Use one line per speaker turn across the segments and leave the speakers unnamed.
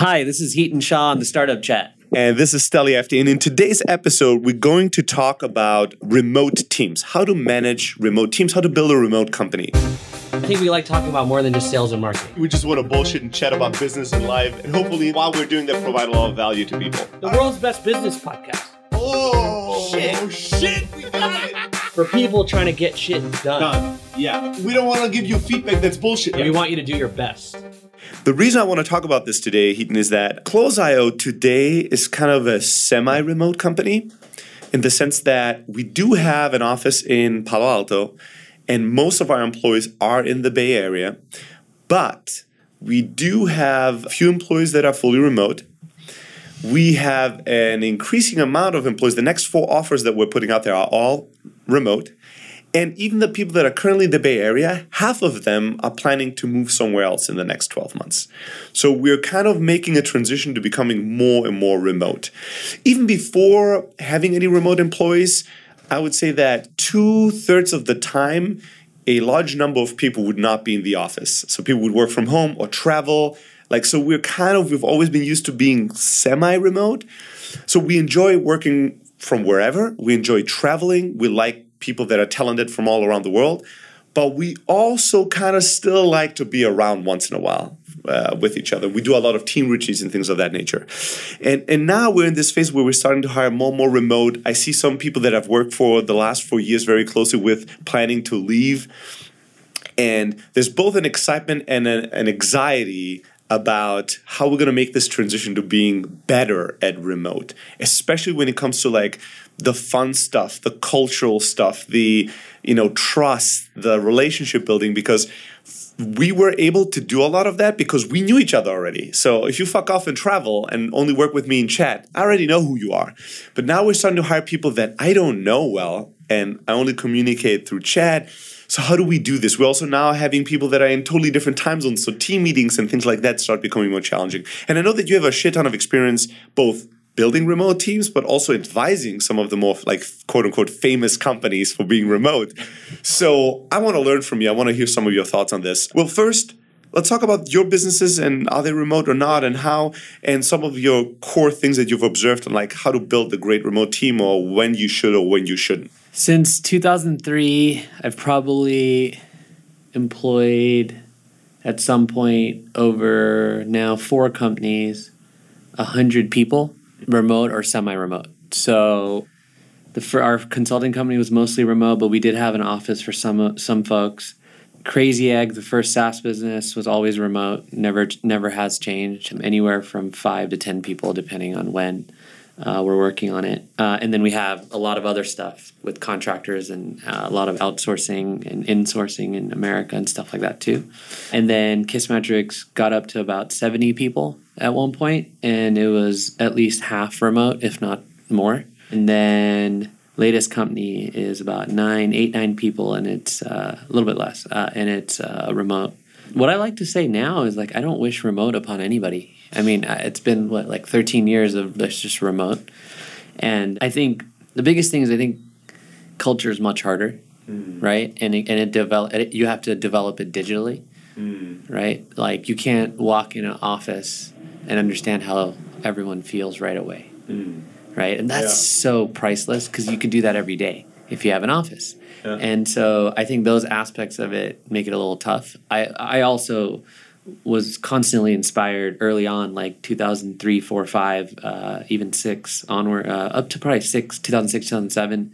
Hi, this is Heaton Shaw on the Startup Chat.
And this is Steli FD. And in today's episode, we're going to talk about remote teams, how to manage remote teams, how to build a remote company.
I think we like talking about more than just sales and marketing.
We just want to bullshit and chat about business and life. And hopefully, while we're doing that, provide a lot of value to people.
The world's best business podcast.
Oh, shit, we got it.
For people trying to get shit done.
Yeah. We don't want to give you feedback that's bullshit.
We want you to do your best.
The reason I want to talk about this today, Heaton, is that Close.io today is kind of a semi-remote company in the sense that we do have an office in Palo Alto and most of our employees are in the Bay Area, but we do have a few employees that are fully remote. We have an increasing amount of employees. The next 4 offers that we're putting out there are all remote. And even the people that are currently in the Bay Area, half of them are planning to move somewhere else in the next 12 months. So we're kind of making a transition to becoming more and more remote. Even before having any remote employees, I would say that 2/3 of the time, a large number of people would not be in the office. So people would work from home or travel. So we've always been used to being semi-remote. So we enjoy working from wherever. We enjoy traveling. We like people that are talented from all around the world, but we also kind of still like to be around once in a while with each other. We do a lot of team retreats and things of that nature. And now we're in this phase where we're starting to hire more and more remote. I see some people that I've worked for the last 4 years very closely with planning to leave. And there's both an excitement and an anxiety about how we're going to make this transition to being better at remote, especially when it comes to the fun stuff, the cultural stuff, the trust, the relationship building, because we were able to do a lot of that because we knew each other already. So if you fuck off and travel and only work with me in chat, I already know who you are. But now we're starting to hire people that I don't know well, and I only communicate through chat. So how do we do this? We're also now having people that are in totally different time zones. So team meetings and things like that start becoming more challenging. And I know that you have a shit ton of experience both building remote teams, but also advising some of the more quote unquote famous companies for being remote. So I want to learn from you. I want to hear some of your thoughts on this. Well, first, let's talk about your businesses and are they remote or not, and how, and some of your core things that you've observed on how to build a great remote team, or when you should or when you shouldn't.
Since 2003, I've probably employed at some point over now 4 companies, 100 people, remote or semi-remote. So our consulting company was mostly remote, but we did have an office for some folks. Crazy Egg, the first SaaS business, was always remote. Never has changed. Anywhere from 5 to 10 people, depending on when we're working on it. And then we have a lot of other stuff with contractors and a lot of outsourcing and insourcing in America and stuff like that too. And then Kissmetrics got up to about 70 people at one point, and it was at least half remote, if not more. And then latest company is about 9 people, and it's a little bit less, and it's remote. What I like to say now is I don't wish remote upon anybody. I mean, it's been 13 years of just remote, and I think the biggest thing is I think culture is much harder, right? And you have to develop it digitally, right? You can't walk in an office and understand how everyone feels right away, right? And that's so priceless because you can do that every day if you have an office. Yeah. And so I think those aspects of it make it a little tough. I also was constantly inspired early on, 2003, 4, 5, even 6 onward, up to probably 2006, 2007,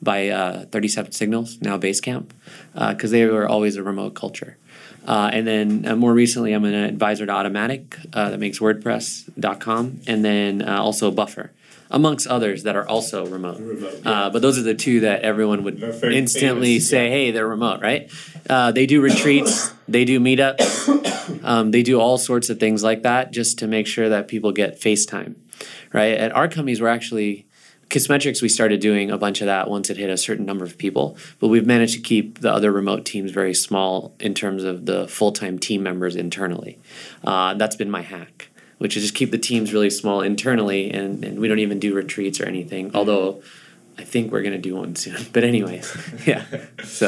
by 37 Signals, now Basecamp, because they were always a remote culture. And then more recently, I'm an advisor to Automatic that makes WordPress.com, and then also Buffer, amongst others that are also remote. But those are the 2 that everyone would instantly say, hey, they're remote, right? They do retreats, they do meetups, they do all sorts of things like that just to make sure that people get FaceTime, right? At our companies, we're actually, Kissmetrics, we started doing a bunch of that once it hit a certain number of people, but we've managed to keep the other remote teams very small in terms of the full-time team members internally. That's been my hack, which is just keep the teams really small internally, and we don't even do retreats or anything, although I think we're going to do one soon. But anyways, yeah. So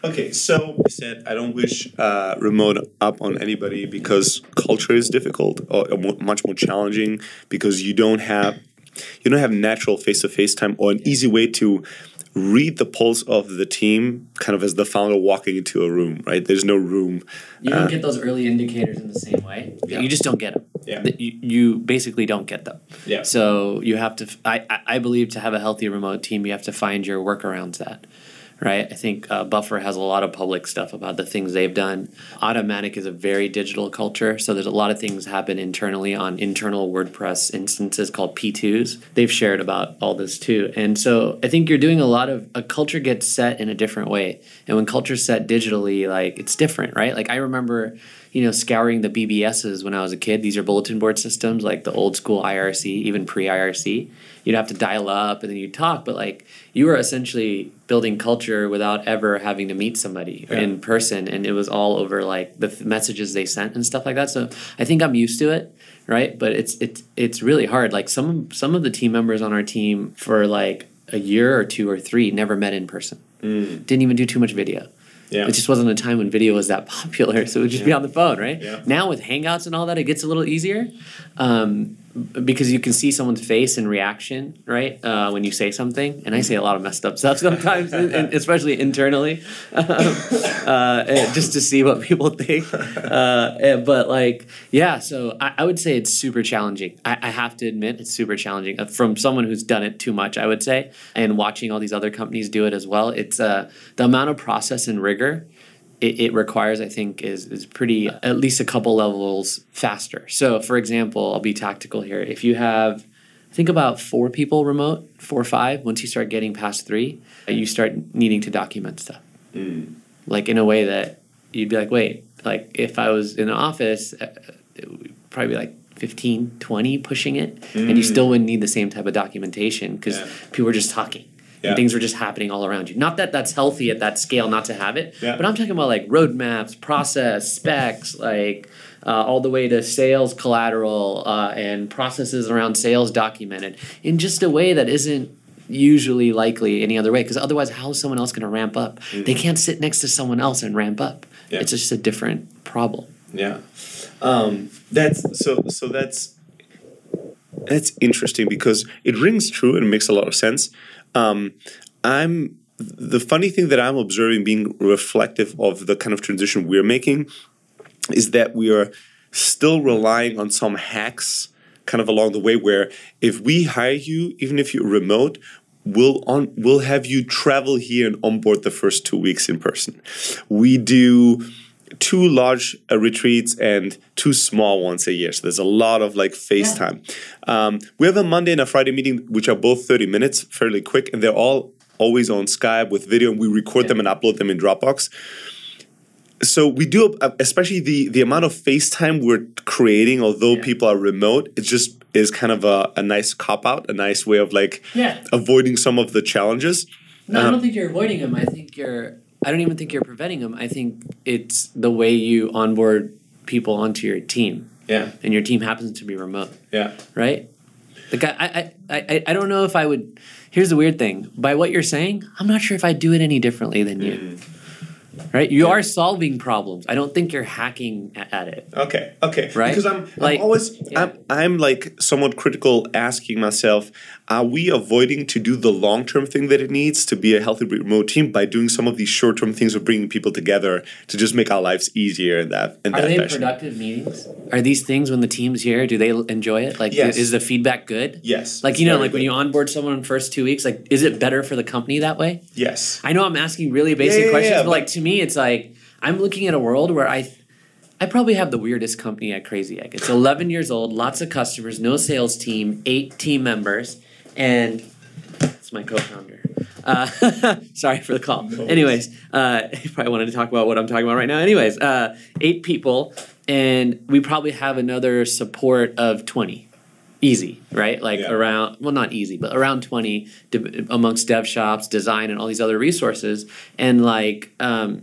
Okay, so you said I don't wish remote up on anybody because culture is difficult or much more challenging because you don't have natural face-to-face time or an easy way to read the pulse of the team kind of as the founder walking into a room, right? There's no room.
You don't get those early indicators in the same way.
Yeah.
You just don't get them.
Yeah.
You basically don't get them.
Yeah.
So you have to, I believe to have a healthy remote team, you have to find your workarounds that. Right, I think Buffer has a lot of public stuff about the things they've done. Automatic is a very digital culture, so there's a lot of things happen internally on internal WordPress instances called P2s. They've shared about all this too, and so I think you're doing a culture gets set in a different way, and when culture's set digitally, like it's different, right? Like I remember, scouring the BBSs when I was a kid. These are bulletin board systems, like the old school IRC, even pre-IRC. You'd have to dial up and then you'd talk, but like you were essentially building culture without ever having to meet somebody in person, and it was all over like the messages they sent and stuff like that. So I think I'm used to it, right? But it's really hard. Like some of the team members on our team for like a year or 2 or 3 never met in person. Didn't even do too much video. Yeah. It just wasn't a time when video was that popular, so it would just be on the phone, right? Yeah. Now with Hangouts and all that, it gets a little easier because you can see someone's face and reaction, right, when you say something. And I say a lot of messed up stuff sometimes, and especially internally, just to see what people think. But like, yeah, so I would say it's super challenging. I have to admit it's super challenging. From someone who's done it too much, I would say, and watching all these other companies do it as well, it's the amount of process and rigor it requires, I think, is pretty, at least a couple levels faster. So, for example, I'll be tactical here. If you have, I think about 4 people remote, 4 or 5, once you start getting past 3, you start needing to document stuff. Like in a way that you'd be like, wait, like if I was in an office, it would probably be like 15, 20 pushing it, and you still wouldn't need the same type of documentation because people were just talking. Yeah. And things were just happening all around you. Not that that's healthy at that scale not to have it, but I'm talking about like roadmaps, process, specs, like all the way to sales collateral and processes around sales documented in just a way that isn't usually likely any other way, because otherwise how is someone else going to ramp up? They can't sit next to someone else and ramp up. It's just a different problem.
Yeah. That's interesting because it rings true and makes a lot of sense. The funny thing that I'm observing, being reflective of the kind of transition we're making, is that we are still relying on some hacks kind of along the way, where if we hire you, even if you're remote, we'll have you travel here and onboard the first 2 weeks in person. We do 2 large retreats and 2 small ones a year. So there's a lot of like FaceTime. We have a Monday and a Friday meeting, which are both 30 minutes, fairly quick, and they're all always on Skype with video, and we record them and upload them in Dropbox. So we do, especially the amount of FaceTime we're creating, although people are remote, it just is kind of a nice cop-out, a nice way of like avoiding some of the challenges.
No, I don't think you're avoiding them. I don't even think you're preventing them. I think it's the way you onboard people onto your team. Yeah. And your team happens to be remote. Yeah. Right? Like I don't know if I would. Here's the weird thing. By what you're saying, I'm not sure if I'd do it any differently than you. Right? You are solving problems. I don't think you're hacking at it. Okay.
Right? Because I'm like somewhat critical, asking myself, are we avoiding to do the long-term thing that it needs to be a healthy remote team by doing some of these short-term things of bringing people together to just make our lives easier in that
fashion? Are they productive meetings? Are these things when the team's here, do they enjoy it? Like, is the feedback good?
Yes.
Like, like when you onboard someone in the first 2 weeks, like, is it better for the company that way?
Yes.
I know I'm asking really basic questions, but like to me, it's like I'm looking at a world where I probably have the weirdest company at Crazy Egg. It's 11 years old, lots of customers, no sales team, 8 team members, and it's my co-founder. Sorry for the call. No. Anyways, you probably wanted to talk about what I'm talking about right now. Anyways, 8 people, and we probably have another support of 20. Easy, right? Like around, well, not easy, but around 20 amongst dev shops, design, and all these other resources. And like, our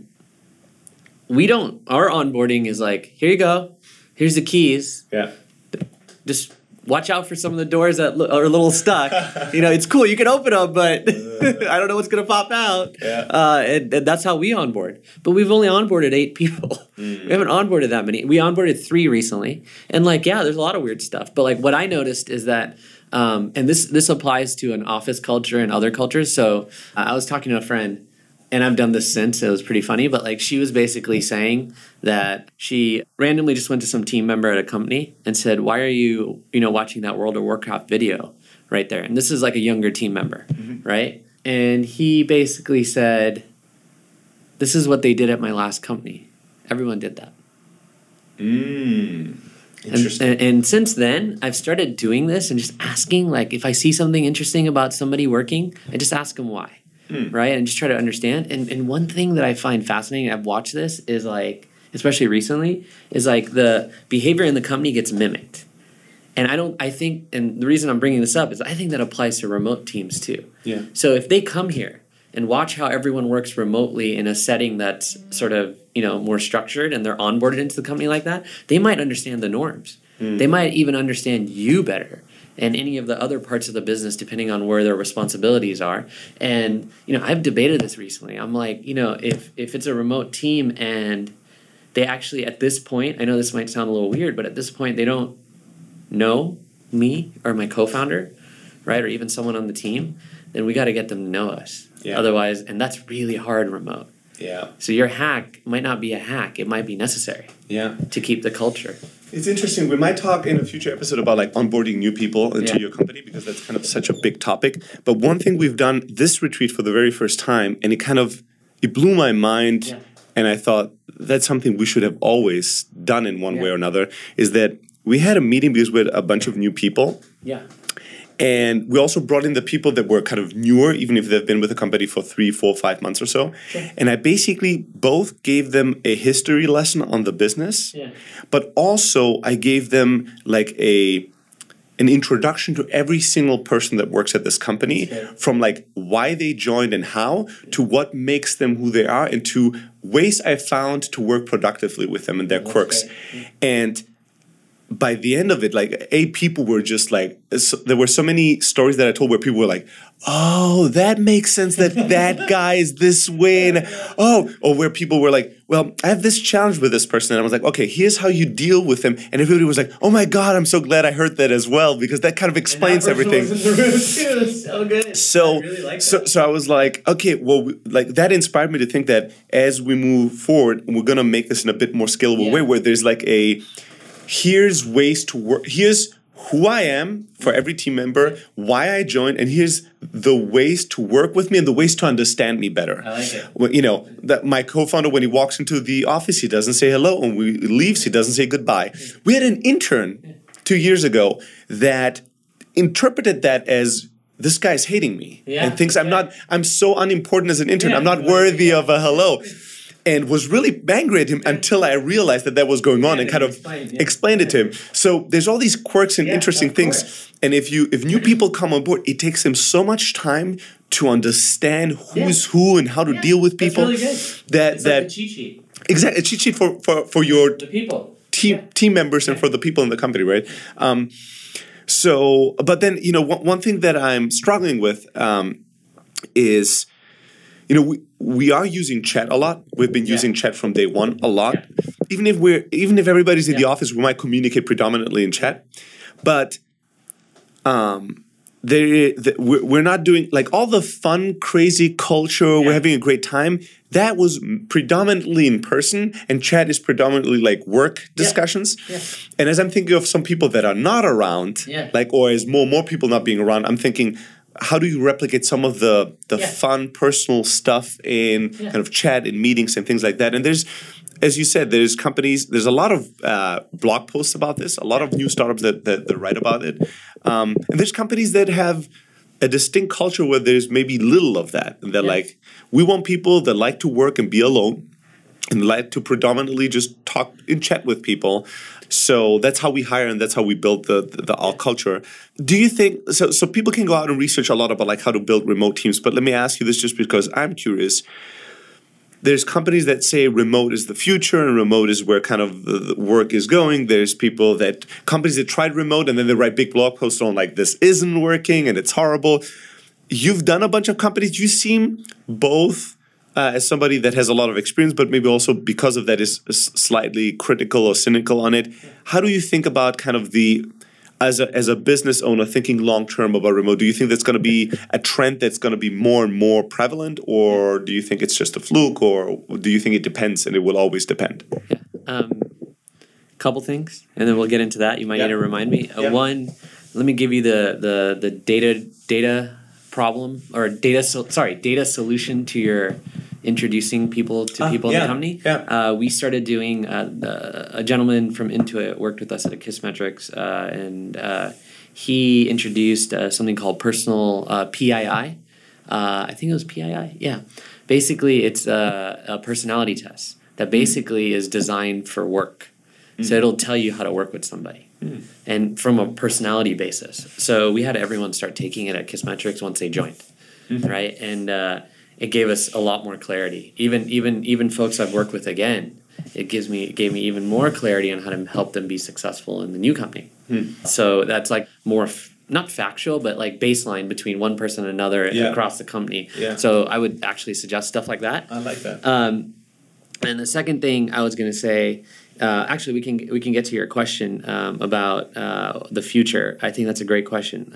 onboarding is like, here you go. Here's the keys. Yeah. Just watch out for some of the doors that are a little stuck. It's cool. You can open them, but I don't know what's going to pop out.
Yeah.
And that's how we onboard. But we've only onboarded 8 people. We haven't onboarded that many. We onboarded 3 recently. And like, yeah, there's a lot of weird stuff. But like what I noticed is that, and this applies to an office culture and other cultures. So I was talking to a friend, and I've done this since. It was pretty funny. But like she was basically saying that she randomly just went to some team member at a company and said, why are you, watching that World of Warcraft video right there? And this is like a younger team member, right? And he basically said, this is what they did at my last company. Everyone did that.
Interesting.
And since then, I've started doing this and just asking, like, if I see something interesting about somebody working, I just ask them why, right? And just try to understand. And one thing that I find fascinating, I've watched this, is like, especially recently, is like the behavior in the company gets mimicked. And I think, and the reason I'm bringing this up is I think that applies to remote teams too.
Yeah.
So if they come here and watch how everyone works remotely in a setting that's sort of, more structured, and they're onboarded into the company like that, they might understand the norms. They might even understand you better and any of the other parts of the business, depending on where their responsibilities are. And, I've debated this recently. I'm like, if it's a remote team and they actually, at this point, I know this might sound a little weird, but at this point, they don't know me or my co-founder, right, or even someone on the team, then we got to get them to know us.
Yeah.
Otherwise, and that's really hard remote.
Yeah.
So your hack might not be a hack. It might be necessary.
Yeah.
To keep the culture.
It's interesting. We might talk in a future episode about like onboarding new people into your company, because that's kind of such a big topic. But one thing we've done this retreat for the very first time, and it blew my mind.
Yeah.
And I thought that's something we should have always done in one way or another, is that we had a meeting because we had a bunch of new people.
Yeah.
And we also brought in the people that were kind of newer, even if they've been with the company for 3, 4, 5 months or so.
Sure.
And I basically both gave them a history lesson on the business, but also I gave them like an introduction to every single person that works at this company, from like why they joined and how, to what makes them who they are, and to ways I found to work productively with them and their quirks. And by the end of it, like, people were just like, there were so many stories that I told where people were like, oh, that makes sense that that guy is this way. And or where people were like, well, I have this challenge with this person. And I was like, okay, here's how you deal with them. And everybody was like, oh my God, I'm so glad I heard that as well, because that kind of explains everything.
Was in the room too. So good.
So,
I really like
so,
that.
so I was like, okay, well, like that inspired me to think that as we move forward, we're going to make this in a bit more scalable way, where there's like here's ways to work. Here's who I am for every team member, why I joined, and here's the ways to work with me and the ways to understand me better.
I like it.
Well, that my co-founder, when he walks into the office, he doesn't say hello. When we leaves, he doesn't say goodbye. We had an intern 2 years ago that interpreted that as, this guy's hating me and thinks I'm so unimportant as an intern. I'm not worthy of a hello. And was really angry at him until I realized that was going on, and kind of explained it to him. So there's all these quirks and interesting things. And if new people come on board, it takes them so much time to understand who's who and how to deal with people.
That's really good. It's like a cheat sheet.
Exactly, a cheat sheet for your
The people.
team members and for the people in the company, right? So, but then, one thing that I'm struggling with is, we are using chat a lot. We've been using chat from day one a lot. Even if everybody's in the office, we might communicate predominantly in chat. But we're not doing like all the fun, crazy culture. We're having a great time. That was predominantly in person, and chat is predominantly like work discussions. And as I'm thinking of some people that are not around, or as more people not being around, I'm thinking, how do you replicate some of the fun personal stuff in kind of chat and meetings and things like that? And there's, as you said, there's companies, there's a lot of blog posts about this, a lot of new startups that write about it. And there's companies that have a distinct culture where there's maybe little of that. And they're like, we want people that like to work and be alone and like to predominantly just talk and chat with people. So that's how we hire, and that's how we build the alt culture. Do you think so? People can go out and research a lot about like how to build remote teams. But let me ask you this, just because I'm curious. There's companies that say remote is the future and remote is where kind of the work is going. There's companies that tried remote and then they write big blog posts on like, this isn't working and it's horrible. you've done a bunch of companies. You seem both as somebody that has a lot of experience, but maybe also because of that is slightly critical or cynical on it. How do you think about kind of as a business owner thinking long term about remote? Do you think that's going to be a trend that's going to be more and more prevalent, or do you think it's just a fluke, or do you think it depends and it will always depend?
Yeah. Couple things, and then we'll get into that. You might need to remind me. One, let me give you the data problem or data solution to your introducing people in the company. We started doing a gentleman from Intuit worked with us at Kissmetrics, and he introduced something called personal PII. I think it was PII. Yeah, basically it's a personality test that basically is designed for work. So it'll tell you how to work with somebody, and from a personality basis. So we had everyone start taking it at Kissmetrics once they joined, right? And it gave us a lot more clarity. Even folks I've worked with again, it gave me even more clarity on how to help them be successful in the new company. So that's like more not factual, but like baseline between one person and another across the company. So I would actually suggest stuff like that.
I like that.
And the second thing I was going to say. Actually, we can get to your question about the future. I think that's a great question.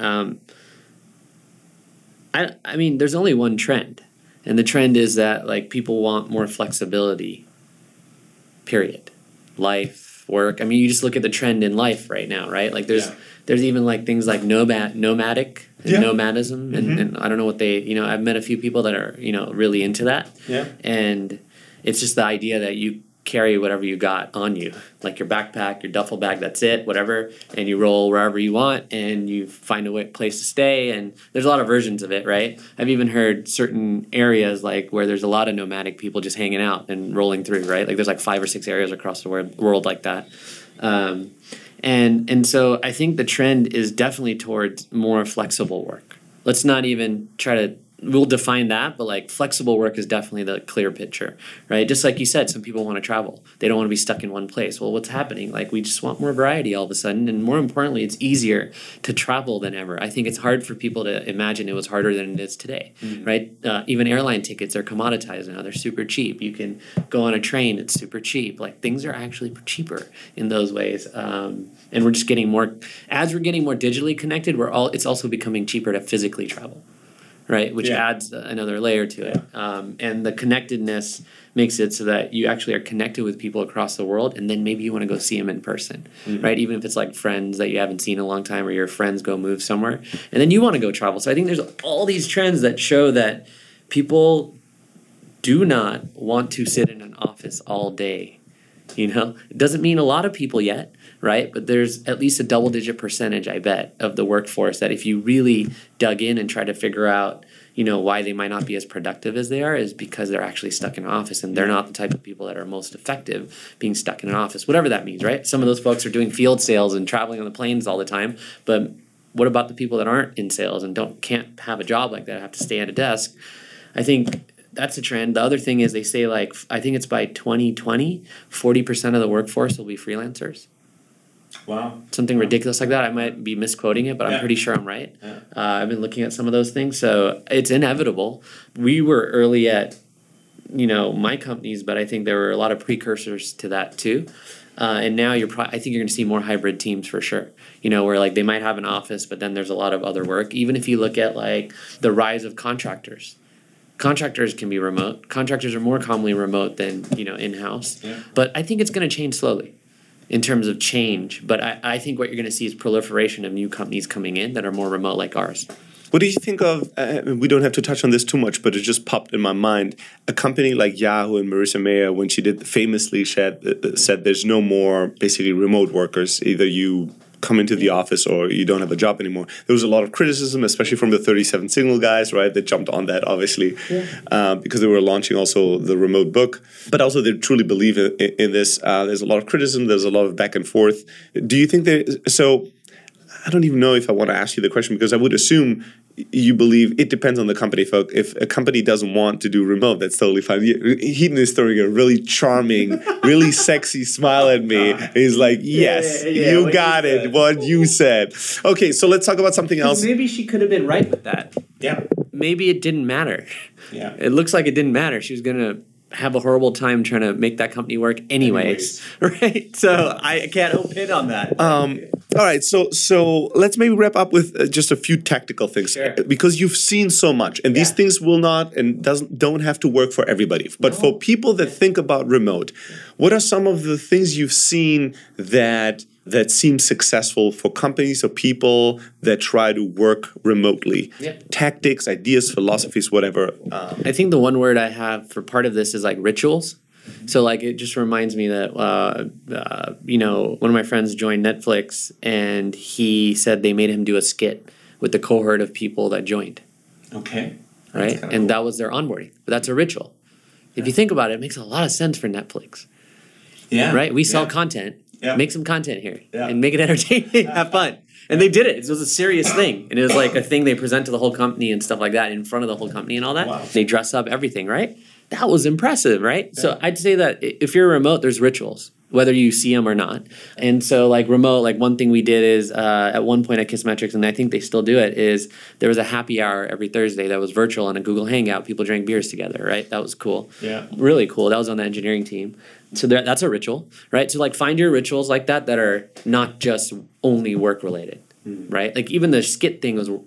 I mean, there's only one trend, and the trend is that like people want more flexibility. Period. Life, work. I mean, you just look at the trend in life right now, right? Like there's even like things like nomadic and nomadism, and I don't know what I've met a few people that are really into that. And it's just the idea that you carry whatever you got on you, like your backpack, your duffel bag, that's it, whatever, and you roll wherever you want, and you find a place to stay, and there's a lot of versions of it, right? I've even heard certain areas like where there's a lot of nomadic people just hanging out and rolling through, right? Like there's like 5 or 6 areas across the world like that. And so I think the trend is definitely towards more flexible work. Let's not even try to we'll define that, but like flexible work is definitely the clear picture, right? Just like you said, some people want to travel. They don't want to be stuck in one place. Well, what's happening? Like we just want more variety all of a sudden. And more importantly, it's easier to travel than ever. I think it's hard for people to imagine it was harder than it is today, right? Even airline tickets are commoditized now. They're super cheap. You can go on a train. It's super cheap. Like things are actually cheaper in those ways. And we're just getting more, as we're getting more digitally connected, it's also becoming cheaper to physically travel. Right, which adds another layer to it. And the connectedness makes it so that you actually are connected with people across the world, and then maybe you want to go see them in person, right? Even if it's like friends that you haven't seen in a long time, or your friends go move somewhere, and then you want to go travel. So I think there's all these trends that show that people do not want to sit in an office all day. It doesn't mean a lot of people yet, right? But there's at least a double-digit percentage, I bet, of the workforce that if you really dug in and tried to figure out, why they might not be as productive as they are, is because they're actually stuck in an office, and they're not the type of people that are most effective being stuck in an office, whatever that means, right? Some of those folks are doing field sales and traveling on the planes all the time, but what about the people that aren't in sales and can't have a job like that, have to stay at a desk? I think that's a trend. The other thing is they say I think it's by 2020, 40% of the workforce will be freelancers.
Wow.
Something ridiculous like that. I might be misquoting it, but I'm pretty sure I'm right. I've been looking at some of those things. So it's inevitable. We were early at, my companies, but I think there were a lot of precursors to that too. And now I think you're going to see more hybrid teams for sure. Where like they might have an office, but then there's a lot of other work. Even if you look at like the rise of contractors. Contractors can be remote. Contractors are more commonly remote than, in-house. But I think it's going to change slowly in terms of change. But I think what you're going to see is proliferation of new companies coming in that are more remote like ours.
What do you think of, we don't have to touch on this too much, but it just popped in my mind, a company like Yahoo and Marissa Mayer, when she did famously said there's no more basically remote workers. Either you come into the office or you don't have a job anymore. There was a lot of criticism, especially from the 37 Signal guys, right? That jumped on that, obviously, because they were launching also the remote book. But also they truly believe in this. There's a lot of criticism. There's a lot of back and forth. Do you think so I don't even know if I want to ask you the question, because I would assume you believe it depends on the company. If a company doesn't want to do remote, that's totally fine. Heaton is throwing a really charming, really sexy smile at me. He's like, yes, you got it, what you said. Okay, so let's talk about something else.
Maybe she could have been right with that.
Yeah.
maybe it didn't matter.
Yeah.
It looks like it didn't matter. She was going to have a horrible time trying to make that company work anyways. Right? So I can't opine on that.
All right, so let's maybe wrap up with just a few tactical things,
Sure.
because you've seen so much, and these things will not and don't have to work for everybody. But for people that think about remote, what are some of the things you've seen that seem successful for companies or people that try to work remotely?
Yeah.
Tactics, ideas, philosophies, whatever.
I think the one word I have for part of this is like rituals. So like it just reminds me that one of my friends joined Netflix, and he said they made him do a skit with the cohort of people that joined.
Okay.
Right, and that was their onboarding. But that's a ritual. If you think about it, it makes a lot of sense for Netflix.
Yeah.
Right, we sell content.
Yeah.
Make some content here
Yeah.
and make it entertaining. Have fun. And they did it. It was a serious thing, and it was like a thing they present to the whole company and stuff like that in front of the whole company and all that.
Wow.
They dress up everything, right? That was impressive, right? Yeah. So I'd say that if you're remote, there's rituals, whether you see them or not. And so like remote, like one thing we did is at one point at Kissmetrics, and I think they still do it, is there was a happy hour every Thursday that was virtual on a Google Hangout. People drank beers together, right? That was cool.
Yeah.
Really cool. That was on the engineering team. So that's a ritual, right? So like find your rituals like that are not just only work related, right? Like even the skit thing was,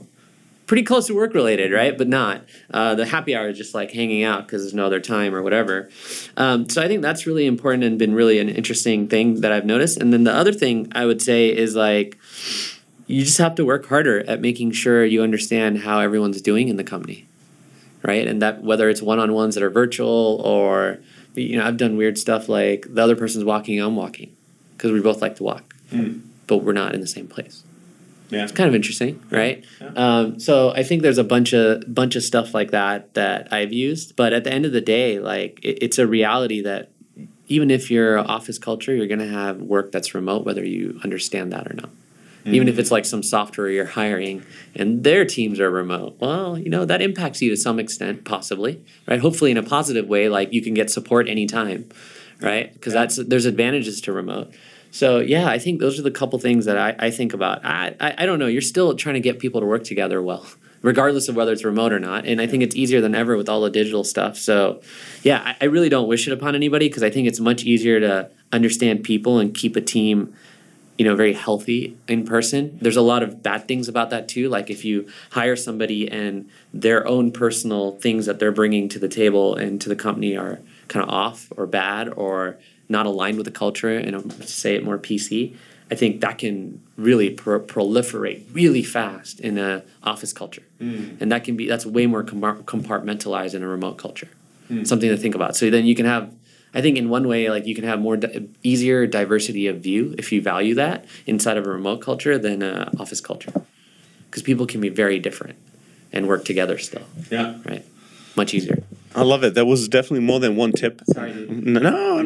pretty close to work related, right? But not. The happy hour is just like hanging out because there's no other time or whatever. So I think that's really important and been really an interesting thing that I've noticed. And then the other thing I would say is like, you just have to work harder at making sure you understand how everyone's doing in the company, right? And that whether it's one-on-ones that are virtual or, I've done weird stuff like the other person's walking, I'm walking because we both like to walk, but we're not in the same place.
Yeah.
It's kind of interesting, right?
Yeah.
So I think there's a bunch of stuff like that I've used. But at the end of the day, like it's a reality that even if you're office culture, you're going to have work that's remote, whether you understand that or not. Even if it's like some software you're hiring and their teams are remote, well, that impacts you to some extent, possibly, right? Hopefully in a positive way, like you can get support anytime, right? Because there's advantages to remote. So, yeah, I think those are the couple things that I think about. I don't know. You're still trying to get people to work together well, regardless of whether it's remote or not. And I think it's easier than ever with all the digital stuff. So, yeah, I really don't wish it upon anybody because I think it's much easier to understand people and keep a team, very healthy in person. There's a lot of bad things about that too. Like if you hire somebody and their own personal things that they're bringing to the table and to the company are kind of off or bad or not aligned with the culture, and to say it more PC, I think that can really proliferate really fast in an office culture. And that's way more compartmentalized in a remote culture. Something to think about. So then you can have, I think in one way, like you can have more easier diversity of view if you value that inside of a remote culture than an office culture. Because people can be very different and work together still.
Yeah.
Right? Much easier.
I love it. That was definitely more than one tip.
Sorry, dude.
No.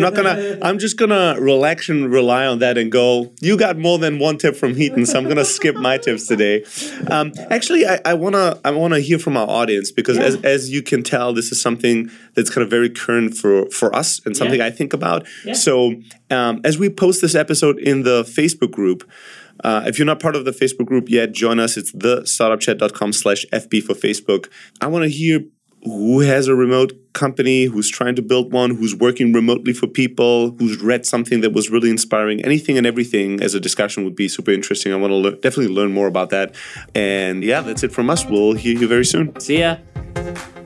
I'm just gonna relax and rely on that and go, you got more than one tip from Heaton, so I'm gonna skip my tips today. Actually, I wanna hear from our audience because as you can tell, this is something that's kind of very current for us and something I think about. Yeah. So as we post this episode in the Facebook group, if you're not part of the Facebook group yet, join us. It's thestartupchat.com/FB for Facebook. I want to hear who has a remote company, who's trying to build one, who's working remotely for people, who's read something that was really inspiring. Anything and everything as a discussion would be super interesting. I want to definitely learn more about that. And yeah, that's it from us. We'll hear you very soon.
See ya.